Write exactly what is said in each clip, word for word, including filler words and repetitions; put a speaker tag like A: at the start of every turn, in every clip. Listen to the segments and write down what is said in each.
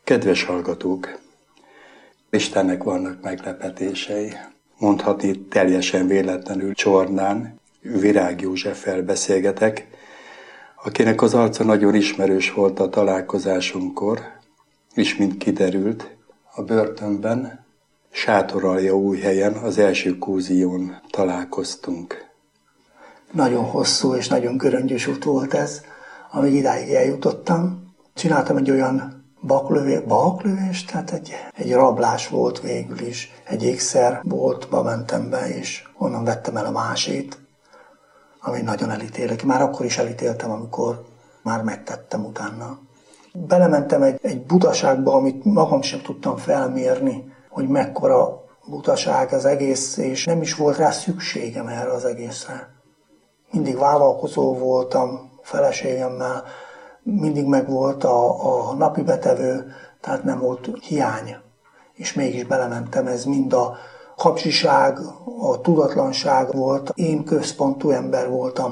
A: Kedves hallgatók! Istennek vannak meglepetései. Mondhatni teljesen véletlenül Csornán Virág Józseffel beszélgetek, akinek az arca nagyon ismerős volt a találkozásunkkor, és mint kiderült, a börtönben, Sátoraljaújhelyen az első kúzión találkoztunk.
B: Nagyon hosszú és nagyon göröngyös út volt ez, amíg idáig eljutottam. Csináltam egy olyan baklövés, baklövés, tehát egy, egy rablás volt végül is. Egy ékszerboltba mentem be, és onnan vettem el a másét, ami nagyon elítélek. Már akkor is elítéltem, amikor már megtettem utána. Belementem egy, egy butaságba, amit magam sem tudtam felmérni, hogy mekkora butaság az egész, és nem is volt rá szükségem erre az egészre. Mindig vállalkozó voltam feleségemmel, mindig megvolt a, a napi betevő, tehát nem volt hiány. És mégis belementem, ez mind a kapcsiság, a tudatlanság volt, én központú ember voltam.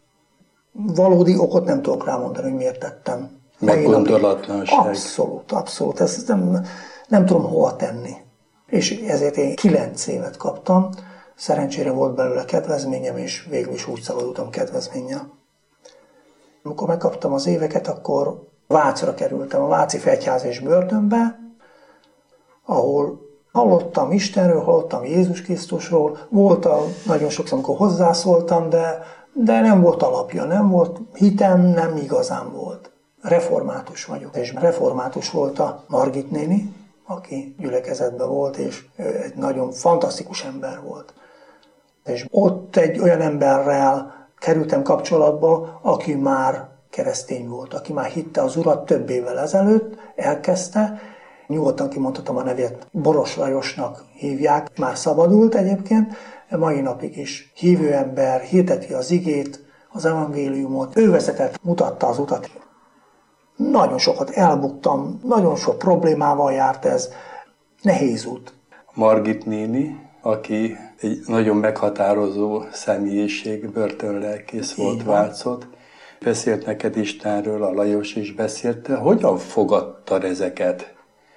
B: Valódi okot nem tudok rámondani, hogy miért tettem.
A: Meggondolatlanság.
B: Abszolút, abszolút, ezt nem, nem tudom hova tenni. És ezért én kilenc évet kaptam, szerencsére volt belőle kedvezményem, és végül is úgy szabadultam kedvezménnyel. Amikor megkaptam az éveket, akkor Vácra kerültem, a Váci Fegyház és börtönbe, ahol hallottam Istenről, hallottam Jézus Krisztusról, volt a, nagyon sokszor, amikor hozzászóltam, de, de nem volt alapja, nem volt hitem, nem igazán volt. Református vagyok, és református volt a Margit néni, aki gyülekezetben volt, és egy nagyon fantasztikus ember volt. És ott egy olyan emberrel kerültem kapcsolatba, aki már keresztény volt, aki már hitte az Urat több évvel ezelőtt, elkezdte, nyugodtan kimondhatom a nevét, Boros Lajosnak hívják, már szabadult egyébként, mai napig is hívő ember, hirdeti az igét, az evangéliumot, ő vezetett, mutatta az utat. Nagyon sokat elbuktam, nagyon sok problémával járt ez, nehéz út.
A: Margit néni, aki egy nagyon meghatározó személyiség, börtönlelkész volt, Vácot, beszélt neked Istenről, a Lajos is beszélte. Hogyan fogadtad ezeket?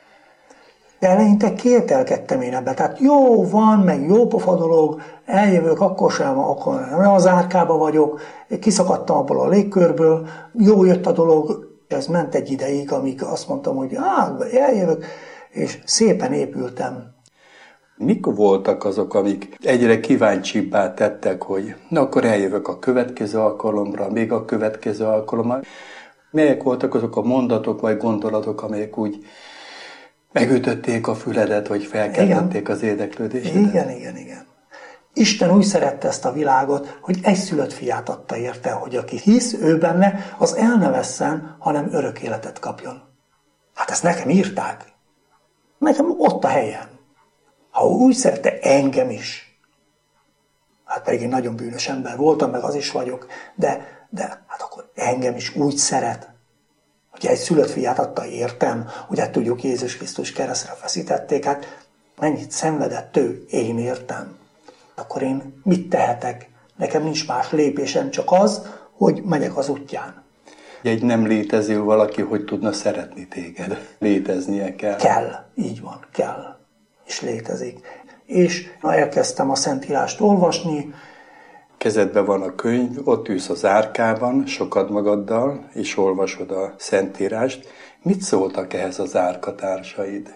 B: De eleinte kételkedtem én ebbe. Tehát jó van, meg jó pofa dolog, eljövök, akkor sem, akkor nem az árkába vagyok, kiszakadtam abból a légkörből, jó jött a dolog, ez ment egy ideig, amíg azt mondtam, hogy á, eljövök, és szépen épültem.
A: Mik voltak azok, amik egyre kíváncsibbá tettek, hogy na akkor eljövök a következő alkalomra, még a következő alkalomra? Melyek voltak azok a mondatok vagy gondolatok, amelyek úgy megütötték a füledet, vagy felkeltették igen. az érdeklődésedet?
B: Igen, igen, igen. Isten úgy szerette ezt a világot, hogy egyszülött fiát adta érte, hogy aki hisz ő benne, az el ne vesszen, hanem örök életet kapjon. Hát ezt nekem írták. Nekem ott a helyem. Ha úgy szerette engem is, hát pedig én nagyon bűnös ember voltam, meg az is vagyok, de, de hát akkor engem is úgy szeret, hogy egy szülött fiát adta értem, ugye tudjuk, Jézus Krisztus keresztre feszítették, hát mennyit szenvedett ő, én értem. Akkor én mit tehetek? Nekem nincs más lépésem, csak az, hogy megyek az útján.
A: Egy nem létező valaki, hogy tudna szeretni téged? Léteznie kell.
B: Kell, így van, kell. És létezik. És elkezdtem a Szentírást olvasni.
A: Kezedben van a könyv, ott ülsz az árkában, sokad magaddal, és olvasod a Szentírást. Mit szóltak ehhez az árkatársaid?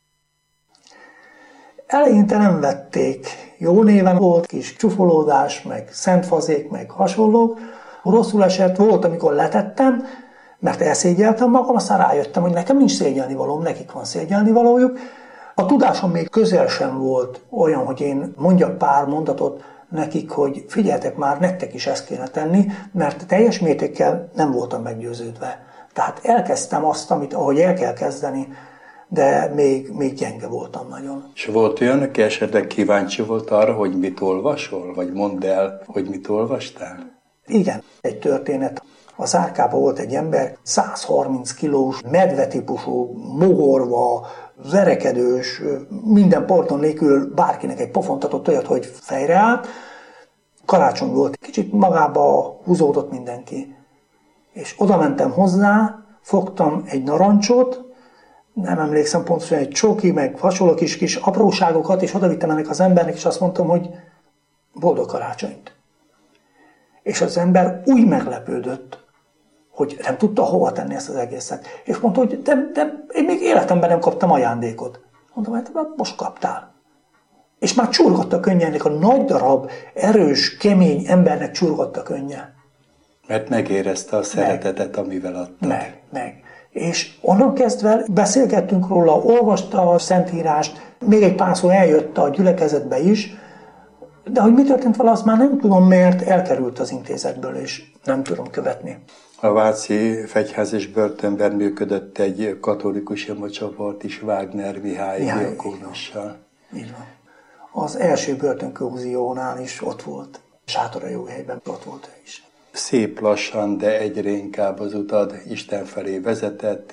B: Eleinte nem vették. Jó néven volt, kis csufolódás, meg szentfazék, meg hasonlók. Rosszul esett, volt, amikor letettem, mert elszégyeltem magam, aztán rájöttem, hogy nekem nincs szégyelnivalóm, nekik van szégyelnivalójuk. A tudásom még közel sem volt olyan, hogy én mondjak pár mondatot nekik, hogy figyeljetek már, nektek is ezt kéne tenni, mert teljes mértékkel nem voltam meggyőződve. Tehát elkezdtem azt, amit ahogy el kell kezdeni, de még, még gyenge voltam nagyon.
A: És volt olyan, aki esetleg kíváncsi volt arra, hogy mit olvasol? Vagy mondd el, hogy mit olvastál?
B: Igen, egy történet. Az árkában volt egy ember, száz harminc kilós, medvetípusú, mogorva, verekedős, minden parton nélkül bárkinek egy pofontatott olyat, hogy fejre állt. Karácsony volt, kicsit magába húzódott mindenki. És oda mentem hozzá, fogtam egy narancsot, nem emlékszem pontosan, egy csoki, meg hasonló kis, kis apróságokat, és odavittem ennek az embernek, és azt mondtam, hogy boldog karácsonyt. És az ember úgy meglepődött, hogy nem tudta hova tenni ezt az egészet. És mondta, hogy de, de én még életemben nem kaptam ajándékot. Mondtam, hogy most kaptál. És már csurgott a könnye, ennek a nagy darab, erős, kemény embernek csurgott a könnye.
A: Mert megérezte a szeretetet, meg, amivel adtad.
B: Meg, meg. És onnan kezdve beszélgettünk róla, olvasta a Szentírást, még egy pár szó eljött a gyülekezetbe is, de hogy mi történt vele, azt már nem tudom, mert elkerült az intézetből, és nem tudom követni.
A: A váci fegyház és börtönben működött egy katolikus imacsoport is, Wagner Mihály diakónussal.
B: Így van. Az első börtönkúziónál is ott volt, Sátoraljóhelyben ott volt ő is.
A: Szép lassan, de egyre inkább az utad Isten felé vezetett.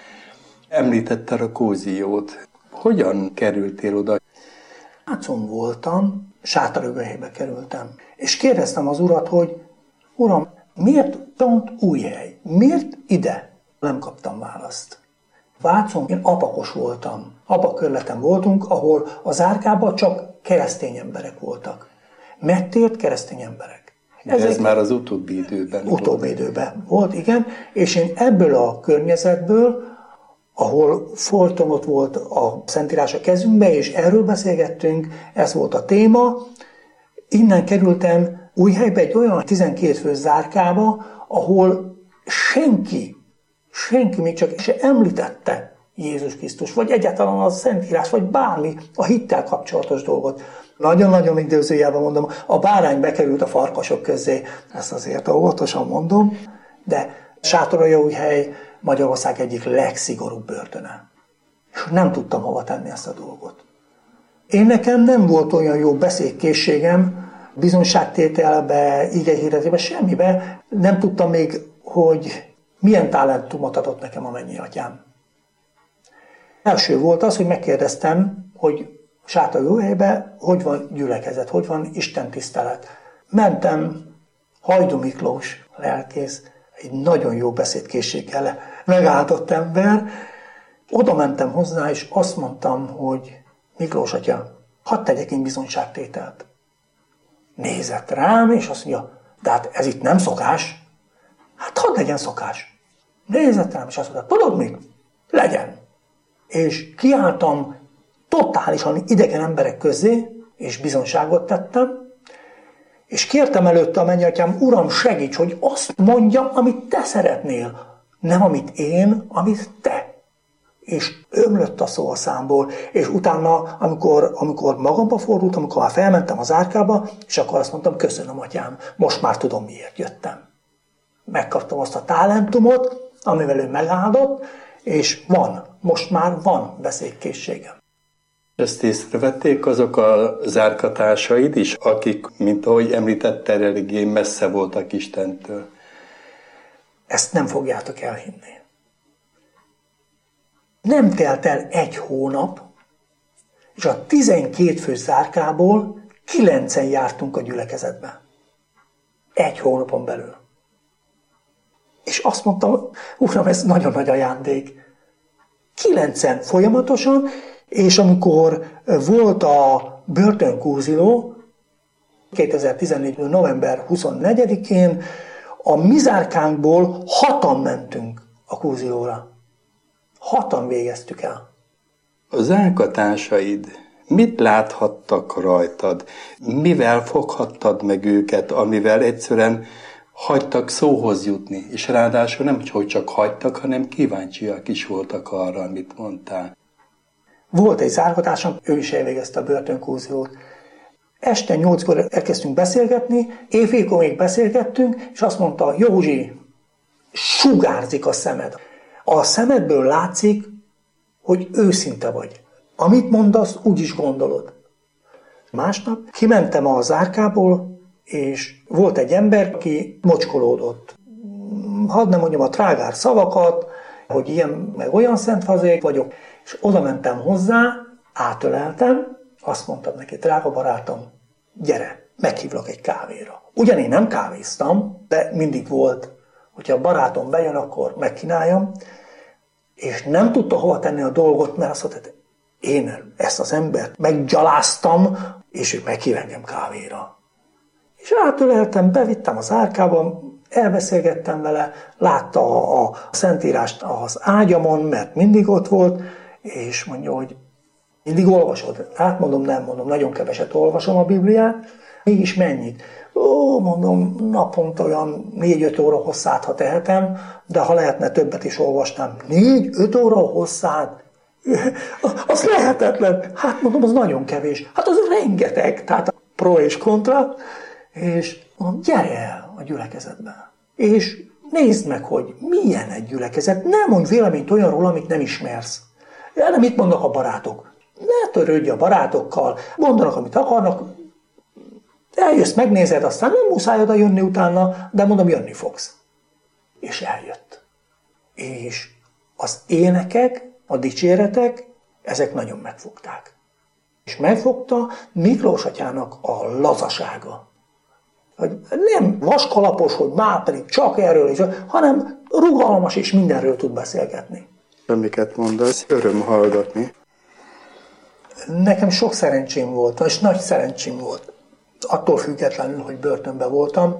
A: Említetted a kúziót. Hogyan kerültél oda?
B: Vácon voltam, Sátoraljóhelybe kerültem. És kérdeztem az urat, hogy uram, miért pont Újhely? Miért ide? Nem kaptam választ. Vácon én apakos voltam. Apakörleten voltunk, ahol a zárkában csak keresztény emberek voltak. Megtért keresztény emberek.
A: De ez Ezek már az utóbbi időben
B: Utóbbi volt. időben volt, igen. És én ebből a környezetből, ahol folyton ott volt a Szentírás a kezünkbe, és erről beszélgettünk, ez volt a téma, innen kerültem Újhelybe egy olyan tizenkét fős zárkába, ahol senki, senki még csak se említette Jézus Krisztus, vagy egyáltalán a Szentírás, vagy bármi a hittel kapcsolatos dolgot. Nagyon-nagyon idézőjelben mondom, a bárány bekerült a farkasok közé, ezt azért óvatosan mondom, de Sátoraljóhely Magyarország egyik legszigorúbb börtöne. És nem tudtam hova tenni ezt a dolgot. Én nekem nem volt olyan jó beszédkészségem, bizonyságtételbe, igehirdetésbe, semmibe. Nem tudtam még, hogy milyen talentumot adott nekem a mennyi atyám. Első volt az, hogy megkérdeztem, hogy Sátoraljóhelyben hogy van gyülekezet, hogy van istentisztelet. Mentem, Hajdú Miklós lelkész, egy nagyon jó beszédkészséggel megáldott ember. Oda mentem hozzá, és azt mondtam, hogy Miklós atya, hadd tegyek én bizonyságtételt. Nézett rám, és azt mondja, de hát ez itt nem szokás. Hát hadd legyen szokás. Nézett rám, és azt mondta, tudod mit? Legyen. És kiálltam totálisan idegen emberek közé, és bizonyságot tettem, és kértem előtte a mennyatyám, uram, segíts, hogy azt mondjam, amit te szeretnél, nem amit én, amit te. És ömlött a szó a számból, és utána, amikor, amikor magamba fordultam, amikor már felmentem az árkába, és akkor azt mondtam, köszönöm, atyám, most már tudom, miért jöttem. Megkaptam azt a talentumot, amivel ő megáldott, és van, most már van beszédkészségem.
A: Ezt észrevették azok a zárkatársaid is, akik, mint ahogy említetted, eléggé messze voltak Istentől?
B: Ezt nem fogjátok elhinni. Nem telt el egy hónap, és a tizenkét fős zárkából kilencen jártunk a gyülekezetbe. Egy hónapon belül. És azt mondtam, uram, ez nagyon nagy ajándék. Kilencen folyamatosan, és amikor volt a börtönkúziló, kétezer-tizennégy. november huszonnegyedikén, a mi zárkánkból hatan mentünk a kúzilóra. Hatan végeztük el.
A: A zárkatársaid mit láthattak rajtad? Mivel foghattad meg őket, amivel egyszerűen hagytak szóhoz jutni? És ráadásul nem hogy csak hagytak, hanem kíváncsiak is voltak arra, amit mondtál.
B: Volt egy zárkatársam, ő is elvégezte a börtönkúzilót. Este nyolckor elkezdtünk beszélgetni, éjfélkor még beszélgettünk, és azt mondta, Józsi, sugárzik a szemed. A szemedből látszik, hogy őszinte vagy. Amit mondasz, úgy is gondolod. Másnap kimentem a zárkából, és volt egy ember, aki mocskolódott. Hadd nem mondjam a trágár szavakat, hogy ilyen meg olyan szentfazék vagyok, és oda mentem hozzá, átöleltem, azt mondtam neki, drága barátom, gyere, meghívlak egy kávéra. Ugyan én nem kávéztam, de mindig volt, hogyha a barátom bejön, akkor megkínáljam. És nem tudta hova tenni a dolgot, mert azt mondta, én ezt az embert meggyaláztam, és ő meghív engem kávéra. És átöleltem, bevittem az árkába, elbeszélgettem vele, látta a, a Szentírást az ágyamon, mert mindig ott volt, és mondja, hogy mindig olvasod. Hát mondom, nem mondom, nagyon keveset olvasom a Bibliát, mégis mennyit? Ó, mondom, naponta olyan négy-öt óra hosszát, ha tehetem, de ha lehetne, többet is olvastam. négy-öt óra hosszát? Az lehetetlen. Hát mondom, az nagyon kevés. Hát az rengeteg. Tehát pro és kontra. És mondom, gyere el a gyülekezetbe. És nézd meg, hogy milyen egy gyülekezet. Ne mondj véleményt olyanról, amit nem ismersz. De mit mondnak a barátok? Ne törődj a barátokkal. Mondanak, amit akarnak. Eljössz, megnézed, aztán nem muszáj oda jönni utána, de mondom, jönni fogsz. És eljött. És az énekek, a dicséretek, ezek nagyon megfogták. És megfogta Miklós atyának a lazasága. Hogy nem vaskalapos, hogy már pedig csak erről is, hanem rugalmas és mindenről tud beszélgetni.
A: Amiket mondasz, öröm hallgatni.
B: Nekem sok szerencsém volt, és nagy szerencsém volt. Attól függetlenül, hogy börtönben voltam,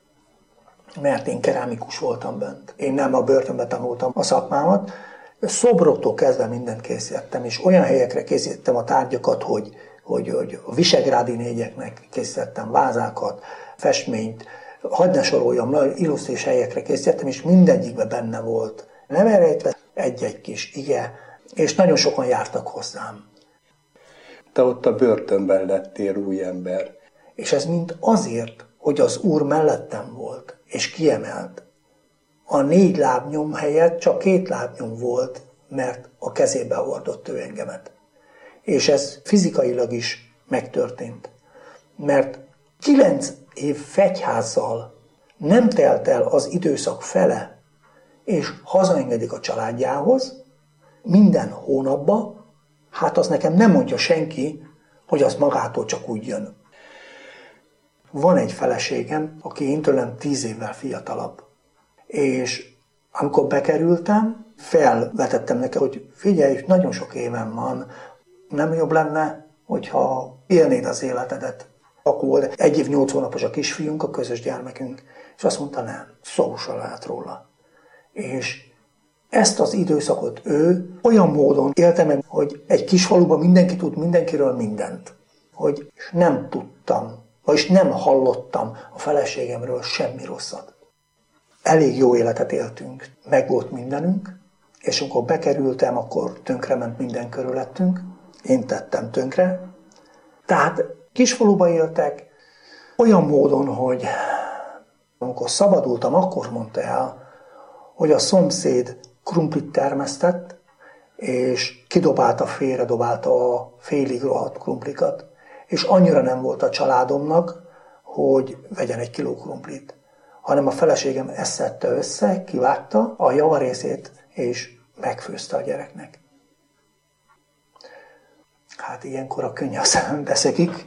B: mert én kerámikus voltam bent. Én nem a börtönben tanultam a szakmámat. Szobroktól kezdve mindent készítettem, és olyan helyekre készítettem a tárgyakat, hogy, hogy, hogy a visegrádi négyeknek készítettem vázákat, festményt, hadd ne soroljam, illusztrés helyekre készítettem, és mindegyikben benne volt. Nem elrejtve egy-egy kis ige, és nagyon sokan jártak hozzám.
A: Te ott a börtönben lettél új ember.
B: És ez mind azért, hogy az Úr mellettem volt, és kiemelt. A négy lábnyom helyett csak két lábnyom volt, mert a kezébe hordott ő engemet. És ez fizikailag is megtörtént. Mert kilenc év fegyházzal nem telt el az időszak fele, és hazaengedik a családjához, minden hónapban, hát az nekem nem mondja senki, hogy az magától csak úgy jön. Van egy feleségem, aki én tőlem tíz évvel fiatalabb. És amikor bekerültem, felvetettem neki, hogy figyelj, nagyon sok évem van, nem jobb lenne, hogyha élnéd az életedet. Akkor volt egy év nyolc hónapos a kisfiunk, a közös gyermekünk, és azt mondta, nem, szó se lehet róla. És ezt az időszakot ő olyan módon élte meg, hogy egy kis faluban mindenki tud mindenkiről mindent. Hogy nem tudtam, vagyis nem hallottam a feleségemről semmi rosszat. Elég jó életet éltünk, meg volt mindenünk, és amikor bekerültem, akkor tönkrement minden körülöttünk. Én tettem tönkre. Tehát kisfaluba éltek olyan módon, hogy amikor szabadultam, akkor mondta el, hogy a szomszéd krumplit termesztett, és kidobálta, félredobálta a félig rohadt krumplikat, és annyira nem volt a családomnak, hogy vegyen egy kiló krumplit, hanem a feleségem ezt szedte össze, kivágta a javarészét, és megfőzte a gyereknek. Hát ilyenkor a könny a szemem beszekik.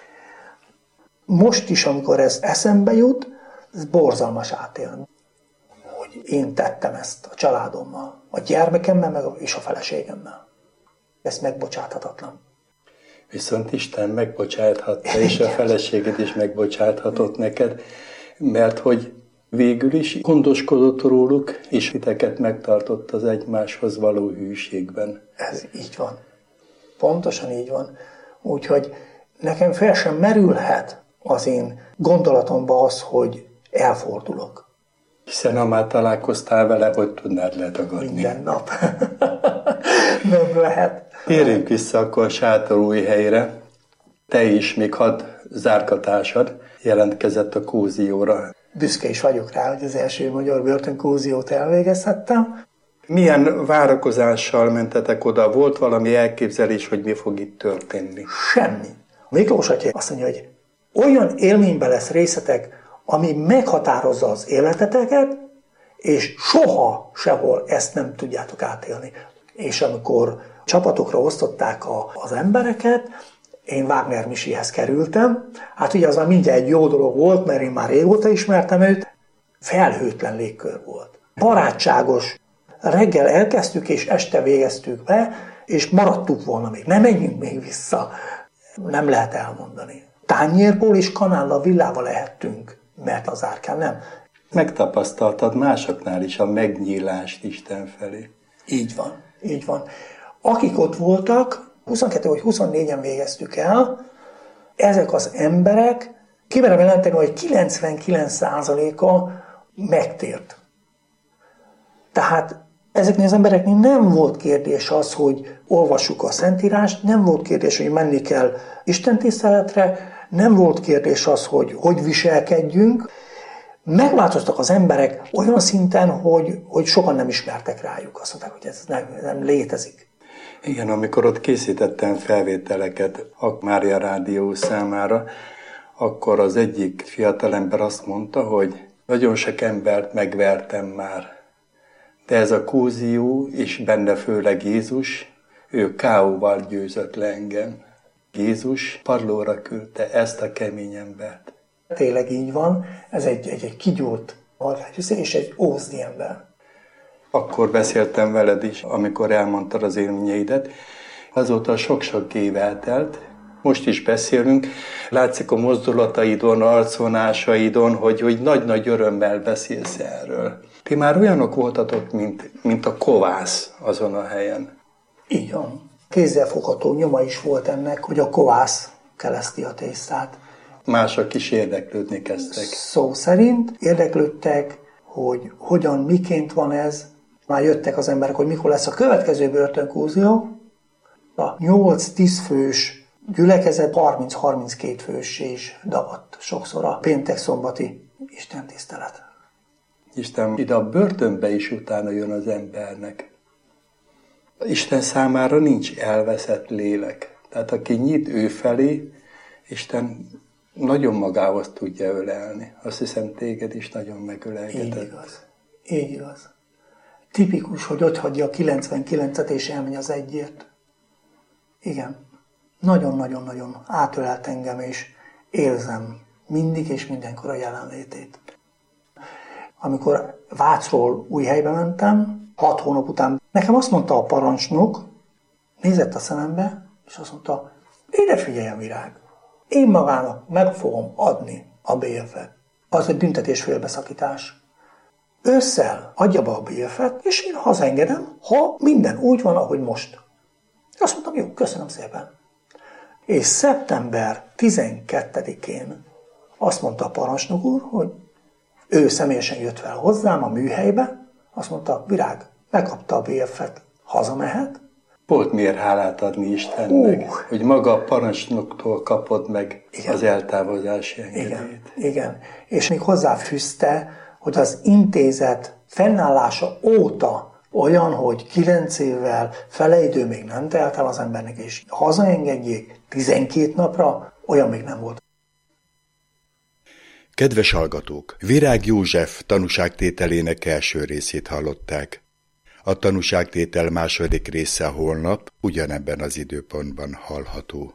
B: Most is, amikor ez eszembe jut, ez borzalmas átélni. Hogy én tettem ezt a családommal, a gyermekemmel meg és a feleségemmel. Ez megbocsáthatatlan.
A: Viszont Isten megbocsáthatta, és a feleséged is megbocsáthatott neked, mert hogy végül is gondoskodott róluk, és titeket megtartott az egymáshoz való hűségben.
B: Ez így van. Pontosan így van. Úgyhogy nekem fel sem merülhet az én gondolatomba az, hogy elfordulok.
A: Hiszen ha már találkoztál vele, hogy tudnád letagadni.
B: Minden nap. Nem lehet.
A: Térjünk vissza akkor Sátorújhelyre. Te is, még hadd zárkatársad jelentkezett a kózióra.
B: Büszke is vagyok rá, hogy az első magyar börtönkóziót elvégezhettem.
A: Milyen várakozással mentetek oda? Volt valami elképzelés, hogy mi fog itt történni?
B: Semmi. Miklós atya azt mondja, hogy olyan élményben lesz részletek, ami meghatározza az életeteket, és soha sehol ezt nem tudjátok átélni. És amikor csapatokra osztották a, az embereket, én Wagner Misihez kerültem. Hát ugye az már mindjárt egy jó dolog volt, mert én már régóta ismertem őt. Felhőtlen légkör volt. Barátságos, reggel elkezdtük, és este végeztük be, és maradtuk volna még. Nem menjünk még vissza. Nem lehet elmondani. Tányérból és kanállal, villával lehettünk, mert az árkán nem.
A: Megtapasztaltad másoknál is a megnyílást Isten felé.
B: Így van, így van. Akik ott voltak, huszonkettő vagy huszonnégyen végeztük el, ezek az emberek, kimerem jelenteni, hogy kilencvenkilenc százaléka megtért. Tehát ezeknél az embereknél nem volt kérdés az, hogy olvassuk a Szentírást, nem volt kérdés, hogy menni kell istentiszteletre, nem volt kérdés az, hogy hogy viselkedjünk. Megváltoztak az emberek olyan szinten, hogy, hogy sokan nem ismertek rájuk. Azt mondták, hogy ez nem, nem létezik.
A: Igen, amikor ott készítettem felvételeket a Mária Rádió számára, akkor az egyik fiatalember azt mondta, hogy nagyon sok embert megvertem már, de ez a Kúziú, és benne főleg Jézus, ő ká ó-val győzött le engem. Jézus padlóra küldte ezt a kemény embert.
B: Tényleg így van, ez egy, egy, egy kigyúrt harcány és egy ózdi ember.
A: Akkor beszéltem veled is, amikor elmondtad az élményeidet. Azóta sok-sok év eltelt, most is beszélünk. Látszik a mozdulataidon, arcvonásaidon, hogy, hogy nagy-nagy örömmel beszélsz erről. Ti már olyanok voltatok, mint, mint a kovász azon a helyen.
B: Így van. Kézzelfogható nyoma is volt ennek, hogy a kovász keleszti a tésztát.
A: Mások is érdeklődni kezdtek.
B: Szó szerint érdeklődtek, hogy hogyan, miként van ez. Már jöttek az emberek, hogy mikor lesz a következő börtönkúzió. A nyolc-tíz fős gyülekezet harminc-harminckét fős is dagadt sokszor a péntek-szombati istentisztelet.
A: Isten ide a börtönbe is utána jön az embernek. Isten számára nincs elveszett lélek. Tehát aki nyit ő felé, Isten nagyon magához tudja ölelni. Azt hiszem, téged is nagyon megölelgetett.
B: Így igaz. Így igaz. Tipikus, hogy ott hagyja a kilencvenkilencet és elmegy az egyért. Igen. Nagyon-nagyon-nagyon átölelt engem, és érzem mindig és mindenkor a jelenlétét. Amikor Vácról Újhelybe mentem, hat hónap után, nekem azt mondta a parancsnok, nézett a szemembe, és azt mondta, ide figyeljen, Virág, én magának meg fogom adni a bé ef-et. Az egy büntetés félbeszakítás. Ősszel adja be a bé ef-et, és én hazaengedem, ha minden úgy van, ahogy most. Azt mondtam, jó, köszönöm szépen. És szeptember tizenkettedikén azt mondta a parancsnok úr, hogy ő személyesen jött fel hozzám a műhelybe, azt mondta, Virág, megkapta a bé ef-et, hazamehet.
A: Volt miért hálát adni Istennek, uh, hogy maga a parancsnoktól kapod meg igen. az eltávozási engedélyt.
B: Igen, igen, és még hozzáfűzte, hogy az intézet fennállása óta olyan, hogy kilenc évvel fele idő még nem telt el az embernek, és hazaengedjék tizenkét napra, olyan még nem volt.
C: Kedves hallgatók, Virág József tanúságtételének első részét hallották. A tanúságtétel második része holnap, ugyanebben az időpontban hallható.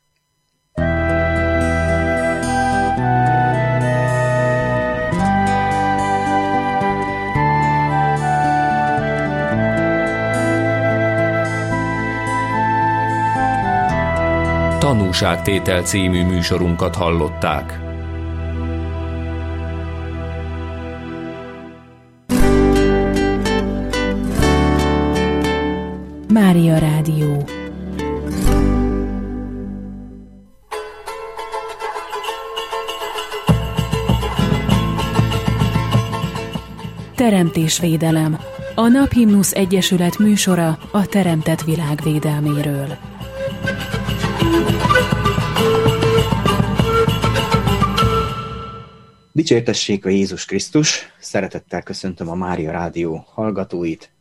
D: Tanúságtétel című műsorunkat hallották.
E: Mária Rádió. Teremtésvédelem. A Naphimnusz Egyesület műsora a teremtett világ védelméről.
F: Dicsértessék a Jézus Krisztus! Szeretettel köszöntöm a Mária Rádió hallgatóit.